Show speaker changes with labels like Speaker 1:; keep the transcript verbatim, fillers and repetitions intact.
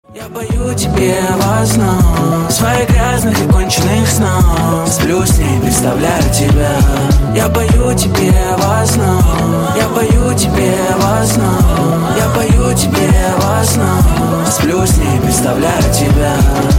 Speaker 1: Я пою тебе во снах, своих грязных и конченых снах. Сплю с ней, представляю тебя. Я пою тебе во снах, я пою тебе во снах, я пою тебе во снах. Сплю с ней, представляю тебя.